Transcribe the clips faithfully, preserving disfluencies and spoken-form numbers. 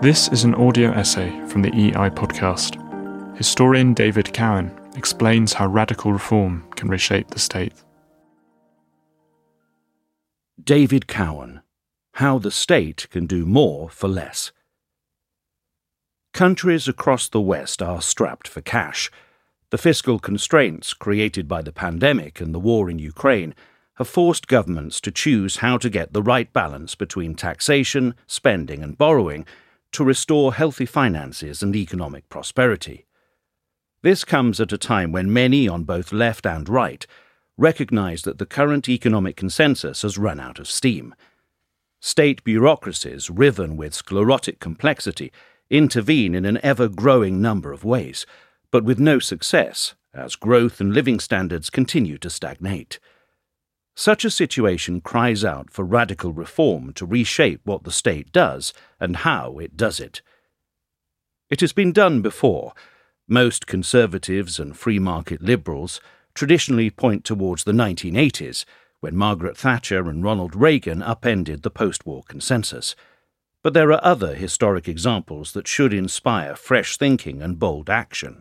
This is an audio essay from the E I podcast. Historian David Cowan explains how radical reform can reshape the state. David Cowan, How the State Can Do More for Less. Countries across the West are strapped for cash. The fiscal constraints created by the pandemic and the war in Ukraine have forced governments to choose how to get the right balance between taxation, spending and borrowing to restore healthy finances and economic prosperity. This comes at a time when many on both left and right recognise that the current economic consensus has run out of steam. State bureaucracies, riven with sclerotic complexity, intervene in an ever-growing number of ways, but with no success, as growth and living standards continue to stagnate. Such a situation cries out for radical reform to reshape what the state does and how it does it. It has been done before. Most conservatives and free-market liberals traditionally point towards the nineteen eighties, when Margaret Thatcher and Ronald Reagan upended the post-war consensus. But there are other historic examples that should inspire fresh thinking and bold action.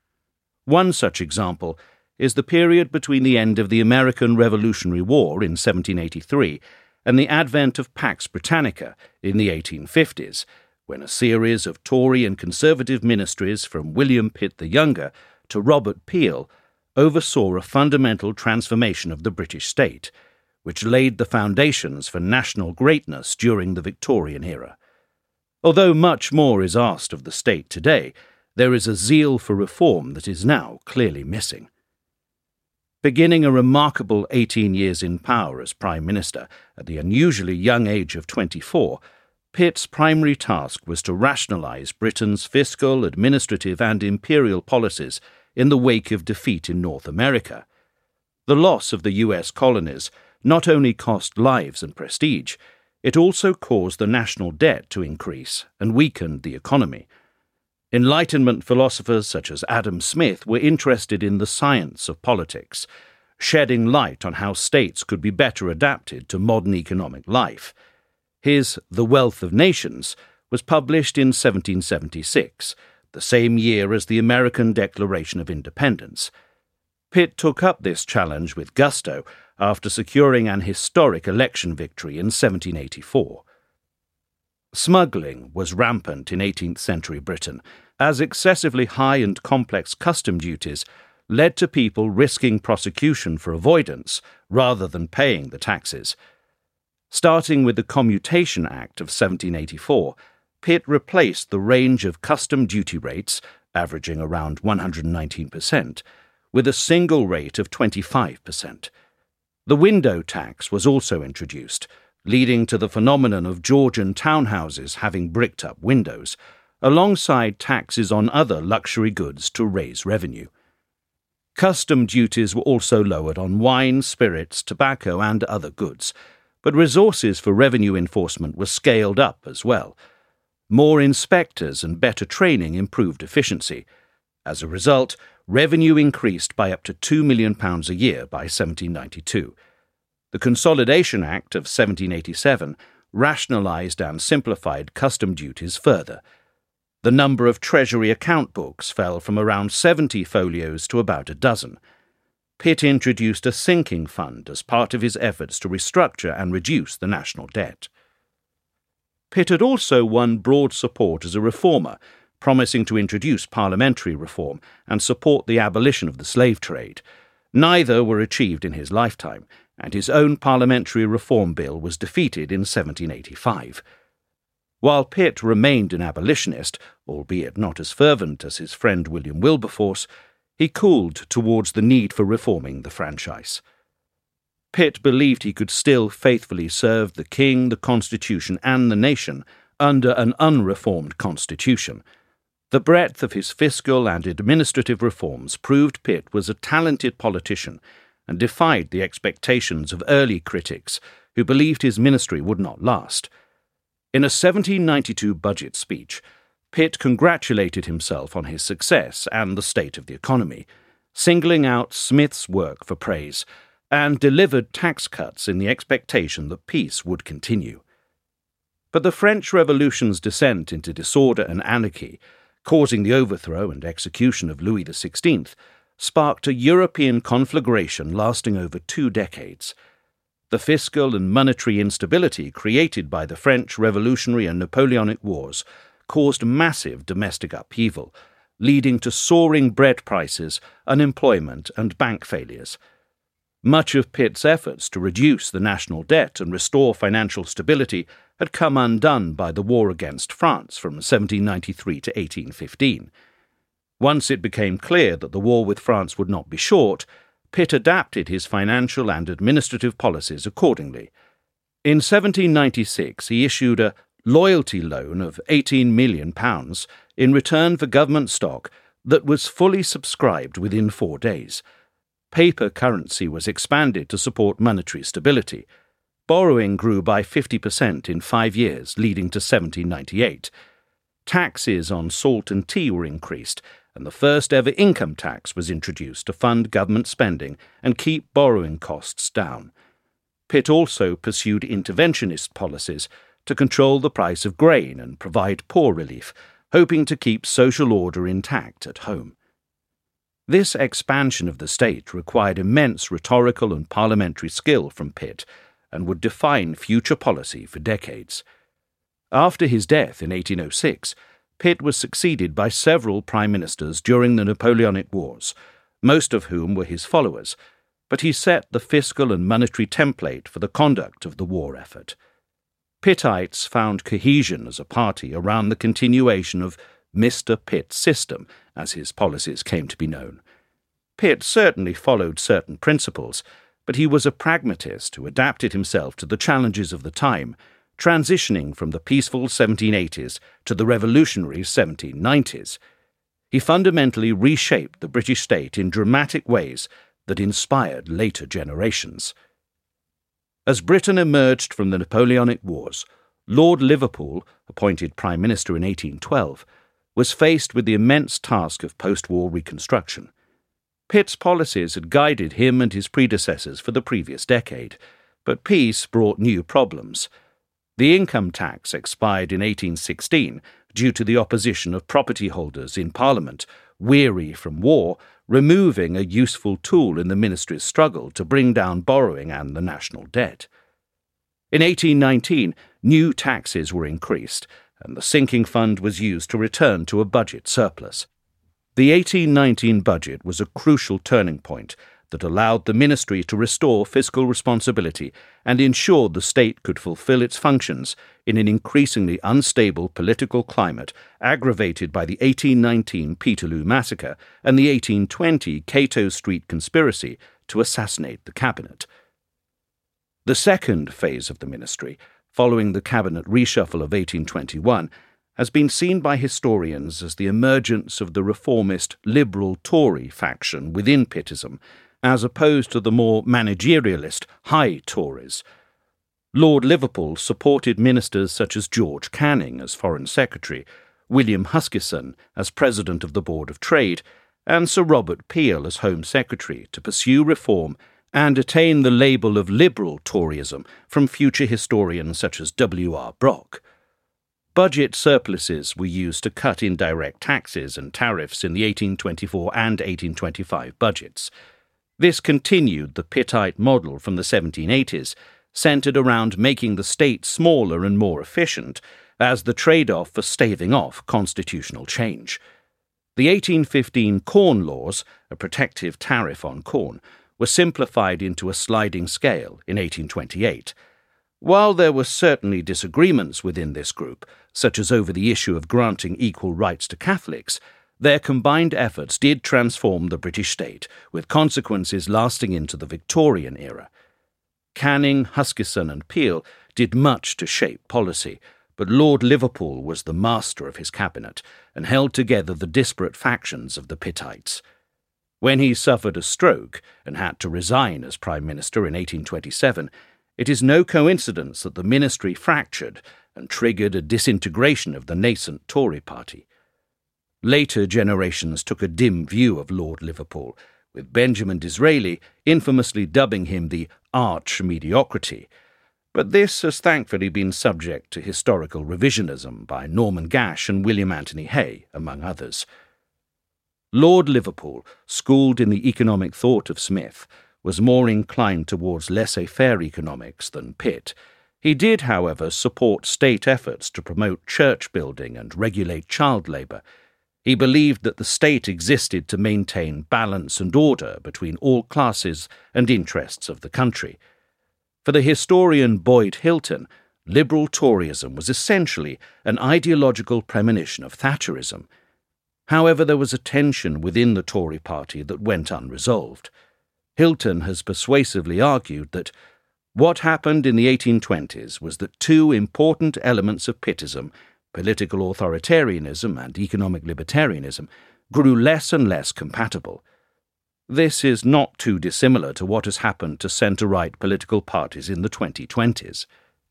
One such example is the period between the end of the American Revolutionary War in seventeen eighty-three and the advent of Pax Britannica in the eighteen fifties, when a series of Tory and Conservative ministries from William Pitt the Younger to Robert Peel oversaw a fundamental transformation of the British state, which laid the foundations for national greatness during the Victorian era. Although much more is asked of the state today, there is a zeal for reform that is now clearly missing. Beginning a remarkable eighteen years in power as Prime Minister at the unusually young age of twenty-four, Pitt's primary task was to rationalise Britain's fiscal, administrative and imperial policies in the wake of defeat in North America. The loss of the U S colonies not only cost lives and prestige, it also caused the national debt to increase and weakened the economy. Enlightenment philosophers such as Adam Smith were interested in the science of politics, shedding light on how states could be better adapted to modern economic life. His The Wealth of Nations was published in seventeen seventy-six, the same year as the American Declaration of Independence. Pitt took up this challenge with gusto after securing an historic election victory in seventeen eighty-four. Smuggling was rampant in eighteenth century Britain, as excessively high and complex custom duties led to people risking prosecution for avoidance rather than paying the taxes. Starting with the Commutation Act of seventeen eighty-four, Pitt replaced the range of custom duty rates, averaging around one hundred nineteen percent, with a single rate of twenty-five percent. The window tax was also introduced, leading to the phenomenon of Georgian townhouses having bricked-up windows, alongside taxes on other luxury goods to raise revenue. Custom duties were also lowered on wine, spirits, tobacco and other goods, but resources for revenue enforcement were scaled up as well. More inspectors and better training improved efficiency. As a result, revenue increased by up to two million pounds a year by seventeen ninety-two. The Consolidation Act of seventeen eighty-seven rationalised and simplified custom duties further. The number of Treasury account books fell from around seventy folios to about a dozen. Pitt introduced a sinking fund as part of his efforts to restructure and reduce the national debt. Pitt had also won broad support as a reformer, promising to introduce parliamentary reform and support the abolition of the slave trade. Neither were achieved in his lifetime, and his own parliamentary reform bill was defeated in seventeen eighty-five. While Pitt remained an abolitionist, albeit not as fervent as his friend William Wilberforce, he cooled towards the need for reforming the franchise. Pitt believed he could still faithfully serve the king, the constitution, and the nation under an unreformed constitution. The breadth of his fiscal and administrative reforms proved Pitt was a talented politician and defied the expectations of early critics who believed his ministry would not last. In a seventeen ninety-two budget speech, Pitt congratulated himself on his success and the state of the economy, singling out Smith's work for praise, and delivered tax cuts in the expectation that peace would continue. But the French Revolution's descent into disorder and anarchy, causing the overthrow and execution of Louis the sixteenth, sparked a European conflagration lasting over two decades. The fiscal and monetary instability created by the French Revolutionary and Napoleonic Wars caused massive domestic upheaval, leading to soaring bread prices, unemployment, and bank failures. Much of Pitt's efforts to reduce the national debt and restore financial stability had come undone by the war against France from seventeen ninety-three to eighteen fifteen. Once it became clear that the war with France would not be short, Pitt adapted his financial and administrative policies accordingly. In seventeen ninety-six, he issued a loyalty loan of eighteen million pounds in return for government stock that was fully subscribed within four days. Paper currency was expanded to support monetary stability. Borrowing grew by fifty percent in five years, leading to seventeen ninety-eight. Taxes on salt and tea were increased, and the first ever income tax was introduced to fund government spending and keep borrowing costs down. Pitt also pursued interventionist policies to control the price of grain and provide poor relief, hoping to keep social order intact at home. This expansion of the state required immense rhetorical and parliamentary skill from Pitt and would define future policy for decades. After his death in eighteen oh six, Pitt was succeeded by several prime ministers during the Napoleonic Wars, most of whom were his followers, but he set the fiscal and monetary template for the conduct of the war effort. Pittites found cohesion as a party around the continuation of Mister Pitt's system, as his policies came to be known. Pitt certainly followed certain principles, but he was a pragmatist who adapted himself to the challenges of the time, transitioning from the peaceful seventeen eighties to the revolutionary seventeen nineties. He fundamentally reshaped the British state in dramatic ways that inspired later generations. As Britain emerged from the Napoleonic Wars, Lord Liverpool, appointed Prime Minister in eighteen twelve, was faced with the immense task of post-war reconstruction. Pitt's policies had guided him and his predecessors for the previous decade, but peace brought new problems. The income tax expired in eighteen sixteen due to the opposition of property holders in Parliament, weary from war, removing a useful tool in the ministry's struggle to bring down borrowing and the national debt. In eighteen nineteen, new taxes were increased, and the sinking fund was used to return to a budget surplus. The eighteen nineteen budget was a crucial turning point that allowed the ministry to restore fiscal responsibility and ensured the state could fulfill its functions in an increasingly unstable political climate aggravated by the eighteen nineteen Peterloo Massacre and the eighteen twenty Cato Street conspiracy to assassinate the cabinet. The second phase of the ministry, following the cabinet reshuffle of eighteen twenty-one, has been seen by historians as the emergence of the reformist Liberal Tory faction within Pittism, as opposed to the more managerialist High Tories. Lord Liverpool supported ministers such as George Canning as Foreign Secretary, William Huskisson as President of the Board of Trade, and Sir Robert Peel as Home Secretary to pursue reform and attain the label of Liberal Toryism from future historians such as W R Brock. Budget surpluses were used to cut indirect taxes and tariffs in the eighteen twenty-four and eighteen twenty-five budgets. This continued the Pittite model from the seventeen eighties, centred around making the state smaller and more efficient as the trade-off for staving off constitutional change. The eighteen fifteen Corn Laws, a protective tariff on corn, were simplified into a sliding scale in eighteen twenty-eight. While there were certainly disagreements within this group, such as over the issue of granting equal rights to Catholics, their combined efforts did transform the British state, with consequences lasting into the Victorian era. Canning, Huskisson and Peel did much to shape policy, but Lord Liverpool was the master of his cabinet and held together the disparate factions of the Pittites. When he suffered a stroke and had to resign as Prime Minister in eighteen twenty-seven, it is no coincidence that the ministry fractured and triggered a disintegration of the nascent Tory party. Later generations took a dim view of Lord Liverpool, with Benjamin Disraeli infamously dubbing him the arch-mediocrity. But this has thankfully been subject to historical revisionism by Norman Gash and William Anthony Hay, among others. Lord Liverpool, schooled in the economic thought of Smith, was more inclined towards laissez-faire economics than Pitt. He did, however, support state efforts to promote church building and regulate child labour. He believed that the state existed to maintain balance and order between all classes and interests of the country. For the historian Boyd Hilton, liberal Toryism was essentially an ideological premonition of Thatcherism. However, there was a tension within the Tory party that went unresolved. Hilton has persuasively argued that what happened in the eighteen twenties was that two important elements of Pittism, political authoritarianism and economic libertarianism, grew less and less compatible. This is not too dissimilar to what has happened to centre-right political parties in the twenty twenties.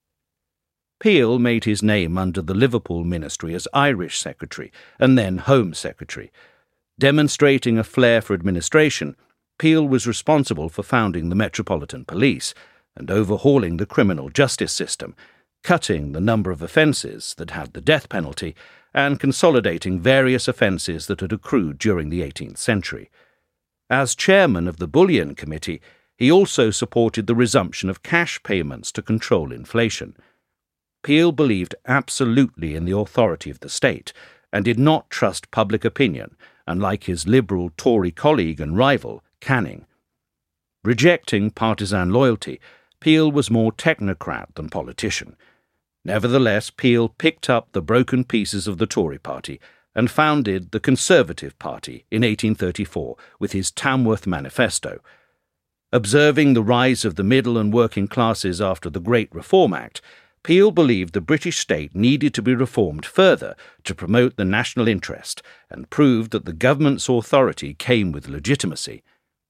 Peel made his name under the Liverpool Ministry as Irish Secretary and then Home Secretary. Demonstrating a flair for administration, Peel was responsible for founding the Metropolitan Police and overhauling the criminal justice system, cutting the number of offences that had the death penalty and consolidating various offences that had accrued during the eighteenth century. As chairman of the Bullion Committee, he also supported the resumption of cash payments to control inflation. Peel believed absolutely in the authority of the state and did not trust public opinion, unlike his liberal Tory colleague and rival, Canning. Rejecting partisan loyalty, Peel was more technocrat than politician. Nevertheless, Peel picked up the broken pieces of the Tory party and founded the Conservative Party in eighteen thirty-four with his Tamworth Manifesto. Observing the rise of the middle and working classes after the Great Reform Act, Peel believed the British state needed to be reformed further to promote the national interest and proved that the government's authority came with legitimacy.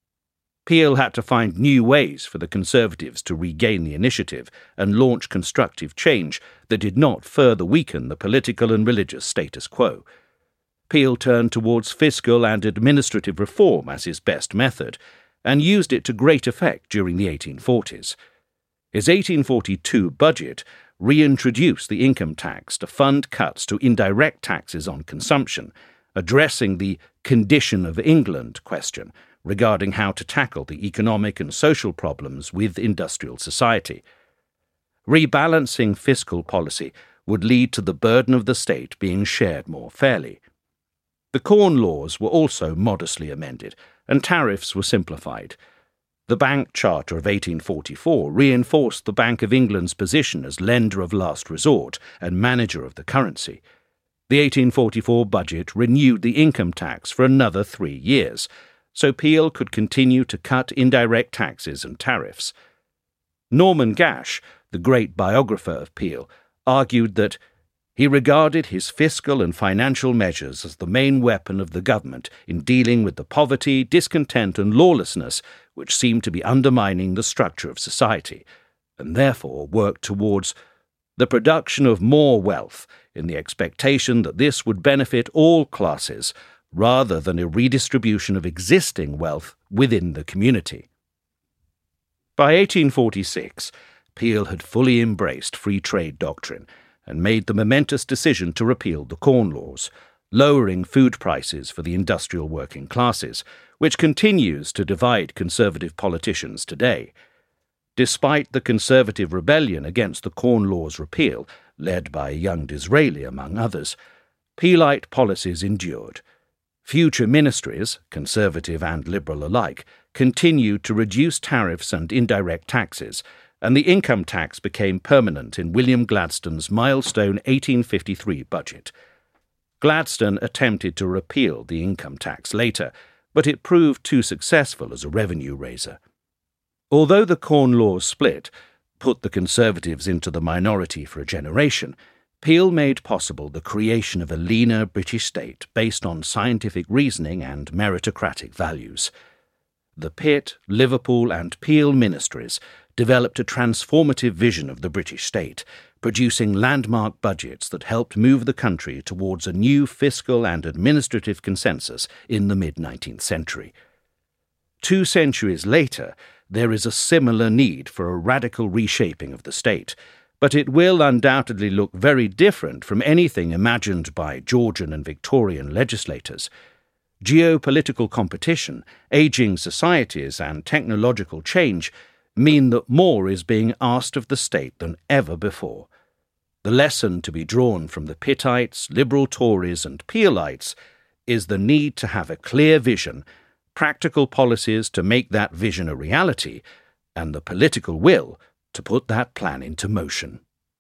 Peel had to find new ways for the Conservatives to regain the initiative and launch constructive change that did not further weaken the political and religious status quo. Peel turned towards fiscal and administrative reform as his best method, and used it to great effect during the eighteen forties. His eighteen forty-two budget reintroduced the income tax to fund cuts to indirect taxes on consumption, addressing the condition of England question regarding how to tackle the economic and social problems with industrial society. Rebalancing fiscal policy would lead to the burden of the state being shared more fairly. The Corn Laws were also modestly amended, and tariffs were simplified. The Bank Charter of eighteen forty-four reinforced the Bank of England's position as lender of last resort and manager of the currency. The eighteen forty-four budget renewed the income tax for another three years, so Peel could continue to cut indirect taxes and tariffs. Norman Gash, the great biographer of Peel, argued that he regarded his fiscal and financial measures as the main weapon of the government in dealing with the poverty, discontent and lawlessness which seemed to be undermining the structure of society, and therefore worked towards the production of more wealth in the expectation that this would benefit all classes rather than a redistribution of existing wealth within the community. By eighteen forty-six, Peel had fully embraced free trade doctrine and made the momentous decision to repeal the Corn Laws, lowering food prices for the industrial working classes, which continues to divide Conservative politicians today. Despite the Conservative rebellion against the Corn Laws repeal, led by young Disraeli among others, Peelite policies endured. Future ministries, Conservative and Liberal alike, continued to reduce tariffs and indirect taxes, and the income tax became permanent in William Gladstone's milestone eighteen fifty-three budget. Gladstone attempted to repeal the income tax later, but it proved too successful as a revenue raiser. Although the Corn Laws split put the Conservatives into the minority for a generation, Peel made possible the creation of a leaner British state based on scientific reasoning and meritocratic values. The Pitt, Liverpool and Peel ministries developed a transformative vision of the British state, producing landmark budgets that helped move the country towards a new fiscal and administrative consensus in the mid-nineteenth century. Two centuries later, there is a similar need for a radical reshaping of the state, but it will undoubtedly look very different from anything imagined by Georgian and Victorian legislators. Geopolitical competition, ageing societies, and technological change mean that more is being asked of the state than ever before. The lesson to be drawn from the Pittites, Liberal Tories and Peelites is the need to have a clear vision, practical policies to make that vision a reality, and the political will to put that plan into motion.